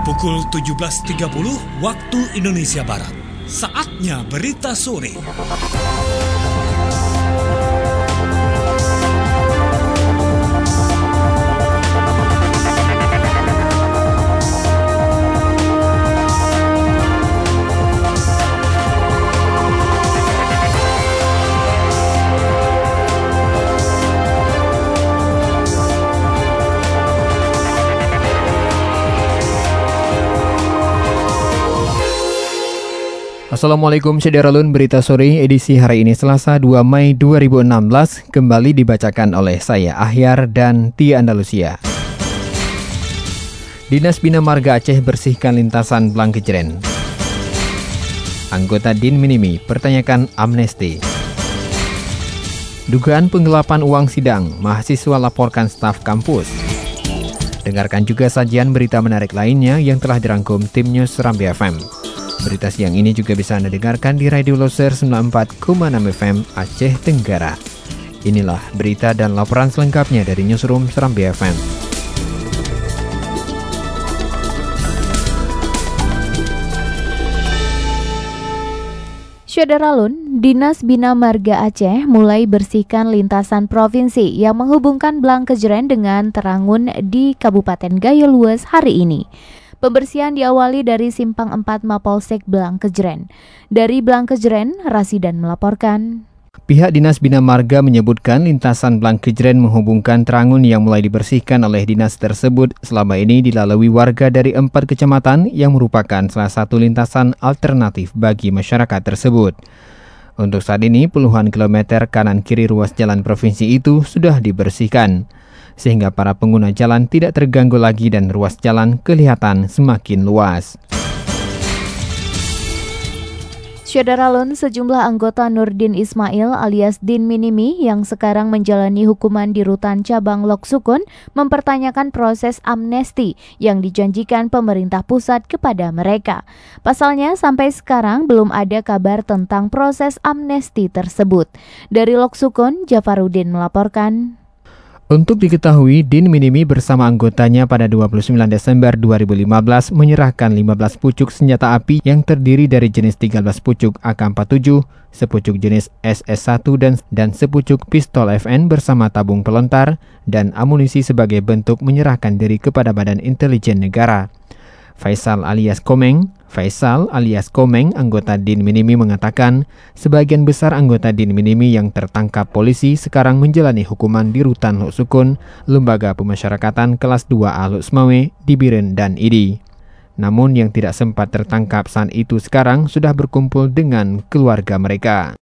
Pukul 17.30 waktu Indonesia Barat. Saatnya berita sore. Assalamualaikum Syederalun, berita sore edisi hari ini Selasa 2 Mei 2016 kembali dibacakan oleh saya Ahyar dan Tia Andalusia. Dinas Bina Marga Aceh bersihkan lintasan Blangkejeren. Anggota Din Minimi pertanyakan amnesti. Dugaan penggelapan uang sidang, mahasiswa laporkan staf kampus. Dengarkan juga sajian berita menarik lainnya yang telah dirangkum tim News Serambi FM. Berita siang ini juga bisa Anda dengarkan di Radio Loser 94,6 FM Aceh Tenggara. Inilah berita dan laporan selengkapnya dari Newsroom Serambi FM. Syederalun, Dinas Bina Marga Aceh mulai bersihkan lintasan provinsi yang menghubungkan Blangkejeren dengan Terangun di Kabupaten Gayo Lues hari ini. Pembersihan diawali dari Simpang 4 Mapolsek Blangkejeren. Dari Blangkejeren, Rasidan melaporkan. Pihak Dinas Bina Marga menyebutkan lintasan Blangkejeren menghubungkan Terangun yang mulai dibersihkan oleh dinas tersebut selama ini dilalui warga dari 4 kecamatan yang merupakan salah satu lintasan alternatif bagi masyarakat tersebut. Untuk saat ini, puluhan kilometer kanan kiri ruas jalan provinsi itu sudah dibersihkan, sehingga para pengguna jalan tidak terganggu lagi dan ruas jalan kelihatan semakin luas. Syederalun, sejumlah anggota Nurdin Ismail alias Din Minimi yang sekarang menjalani hukuman di Rutan Cabang Lok Sukun mempertanyakan proses amnesti yang dijanjikan pemerintah pusat kepada mereka. Pasalnya, sampai sekarang belum ada kabar tentang proses amnesti tersebut. Dari Lok Sukun, Jafarudin melaporkan. Untuk diketahui, Din Minimi bersama anggotanya pada 29 Desember 2015 menyerahkan 15 pucuk senjata api yang terdiri dari jenis 13 pucuk AK-47, sepucuk jenis SS1 dan sepucuk pistol FN bersama tabung pelontar dan amunisi sebagai bentuk menyerahkan diri kepada Badan Intelijen Negara. Faisal alias Komeng, anggota Din Minimi mengatakan, sebagian besar anggota Din Minimi yang tertangkap polisi sekarang menjalani hukuman di Rutan Lok Sukun, Lembaga Pemasyarakatan Kelas 2A Lok Semawe, di Biren dan Idi. Namun yang tidak sempat tertangkap saat itu sekarang sudah berkumpul dengan keluarga mereka.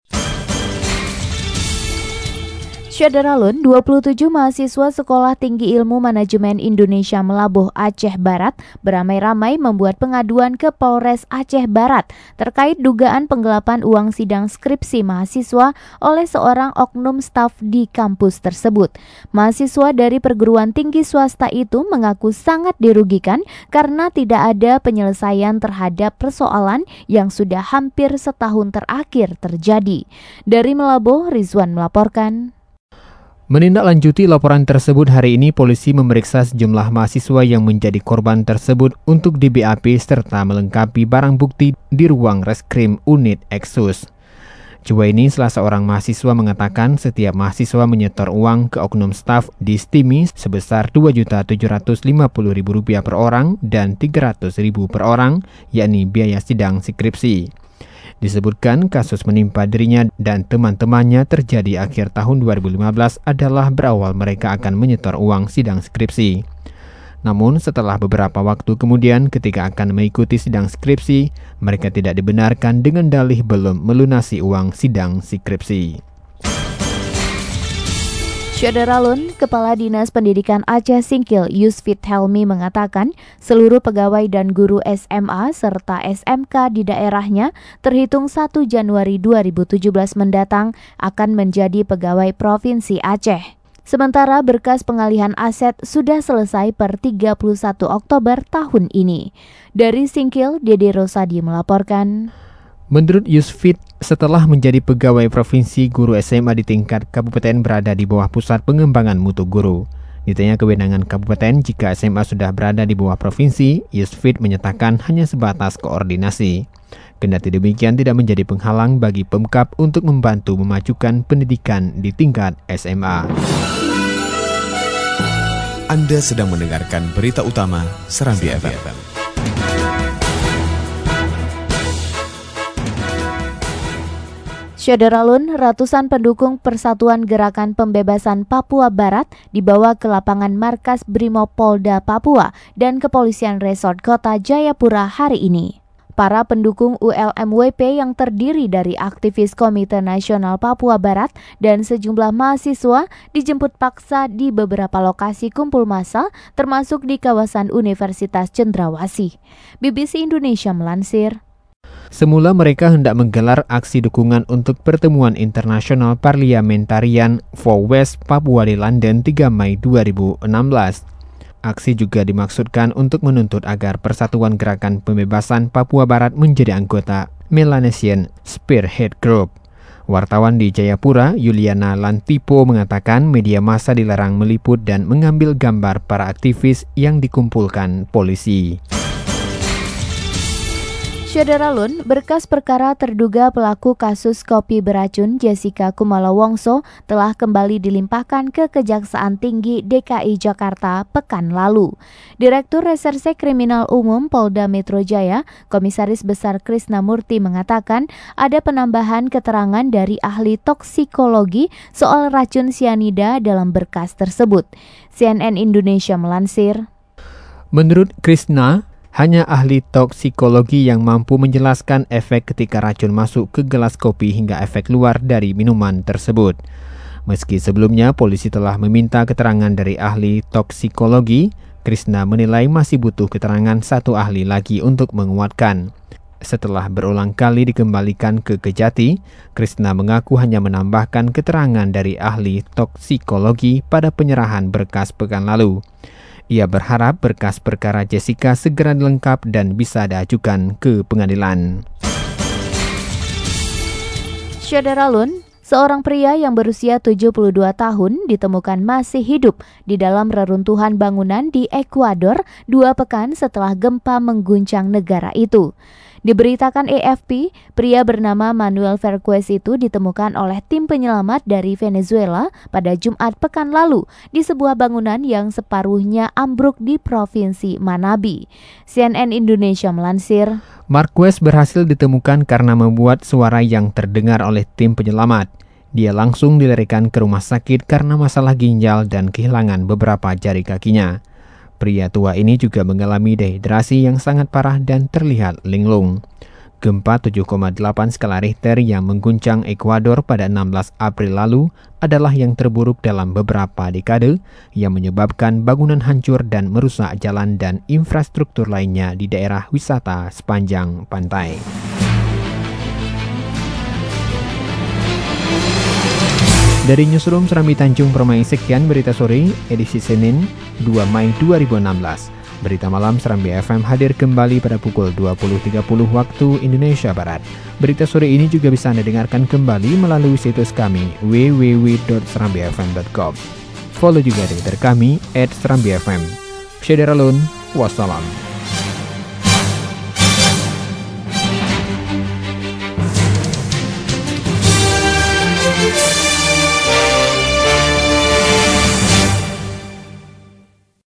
Syederalun, 27 mahasiswa Sekolah Tinggi Ilmu Manajemen Indonesia Melabuh Aceh Barat beramai-ramai membuat pengaduan ke Polres Aceh Barat terkait dugaan penggelapan uang sidang skripsi mahasiswa oleh seorang oknum staf di kampus tersebut. Mahasiswa dari perguruan tinggi swasta itu mengaku sangat dirugikan karena tidak ada penyelesaian terhadap persoalan yang sudah hampir setahun terakhir terjadi. Dari Melabuh, Rizwan melaporkan. Menindaklanjuti laporan tersebut, hari ini polisi memeriksa sejumlah mahasiswa yang menjadi korban tersebut untuk di BAP serta melengkapi barang bukti di ruang reskrim unit Eksus. Juwaini, salah seorang mahasiswa, mengatakan setiap mahasiswa menyetor uang ke oknum staf di STIMI sebesar Rp2.750.000 per orang dan Rp300.000 per orang, yakni biaya sidang skripsi. Disebutkan kasus menimpa dirinya dan teman-temannya terjadi akhir tahun 2015 adalah berawal mereka akan menyetor uang sidang skripsi. Namun setelah beberapa waktu kemudian ketika akan mengikuti sidang skripsi, mereka tidak dibenarkan dengan dalih belum melunasi uang sidang skripsi. Syederalun, Kepala Dinas Pendidikan Aceh Singkil Yusfit Helmi mengatakan seluruh pegawai dan guru SMA serta SMK di daerahnya terhitung 1 Januari 2017 mendatang akan menjadi pegawai Provinsi Aceh. Sementara berkas pengalihan aset sudah selesai per 31 Oktober tahun ini. Dari Singkil, Dede Rosadi melaporkan. Menurut Yusfit, setelah menjadi pegawai provinsi, guru SMA di tingkat kabupaten berada di bawah Pusat Pengembangan Mutu Guru. Ditanya kewenangan kabupaten jika SMA sudah berada di bawah provinsi, Yusfid menyatakan hanya sebatas koordinasi. Kendati demikian tidak menjadi penghalang bagi Pemkab untuk membantu memajukan pendidikan di tingkat SMA. Anda sedang mendengarkan berita utama Serambi FM. Syederalun, ratusan pendukung Persatuan Gerakan Pembebasan Papua Barat dibawa ke lapangan markas Brimob Polda Papua dan Kepolisian Resort Kota Jayapura hari ini. Para pendukung ULMWP yang terdiri dari aktivis Komite Nasional Papua Barat dan sejumlah mahasiswa dijemput paksa di beberapa lokasi kumpul massa, termasuk di kawasan Universitas Cendrawasih. BBC Indonesia melansir. Semula mereka hendak menggelar aksi dukungan untuk pertemuan internasional parliamentarian for West Papua di London 3 Mei 2016. Aksi juga dimaksudkan untuk menuntut agar Persatuan Gerakan Pembebasan Papua Barat menjadi anggota Melanesian Spearhead Group. Wartawan di Jayapura, Yuliana Lantipo, mengatakan media massa dilarang meliput dan mengambil gambar para aktivis yang dikumpulkan polisi. Syederalun, berkas perkara terduga pelaku kasus kopi beracun Jessica Kumala Wongso telah kembali dilimpahkan ke Kejaksaan Tinggi DKI Jakarta pekan lalu. Direktur Reserse Kriminal Umum Polda Metro Jaya, Komisaris Besar Krisna Murti mengatakan ada penambahan keterangan dari ahli toksikologi soal racun sianida dalam berkas tersebut. CNN Indonesia melansir. Menurut Krisna, hanya ahli toksikologi yang mampu menjelaskan efek ketika racun masuk ke gelas kopi hingga efek luar dari minuman tersebut. Meski sebelumnya polisi telah meminta keterangan dari ahli toksikologi, Krisna menilai masih butuh keterangan satu ahli lagi untuk menguatkan. Setelah berulang kali dikembalikan ke Kejati, Krisna mengaku hanya menambahkan keterangan dari ahli toksikologi pada penyerahan berkas pekan lalu. Ia berharap berkas perkara Jessica segera dilengkap dan bisa diajukan ke pengadilan. Syederalun, seorang pria yang berusia 72 tahun ditemukan masih hidup di dalam reruntuhan bangunan di Ekuador 2 pekan setelah gempa mengguncang negara itu. Diberitakan AFP, pria bernama Manuel Verquez itu ditemukan oleh tim penyelamat dari Venezuela pada Jumat pekan lalu di sebuah bangunan yang separuhnya ambruk di Provinsi Manabí. CNN Indonesia melansir. Marquez berhasil ditemukan karena membuat suara yang terdengar oleh tim penyelamat. Dia langsung dilarikan ke rumah sakit karena masalah ginjal dan kehilangan beberapa jari kakinya. Pria tua ini juga mengalami dehidrasi yang sangat parah dan terlihat linglung. Gempa 7,8 skala Richter yang mengguncang Ekuador pada 16 April lalu adalah yang terburuk dalam beberapa dekade yang menyebabkan bangunan hancur dan merusak jalan dan infrastruktur lainnya di daerah wisata sepanjang pantai. Dari Newsroom Serambi Tanjung Permai, sekian berita sore edisi Senin 2 Mei 2016. Berita malam Serambi FM hadir kembali pada pukul 20.30 waktu Indonesia Barat. Berita sore ini juga bisa Anda dengarkan kembali melalui situs kami www.serambifm.com. Follow juga Twitter kami @serambifm. Syederalun, wassalam.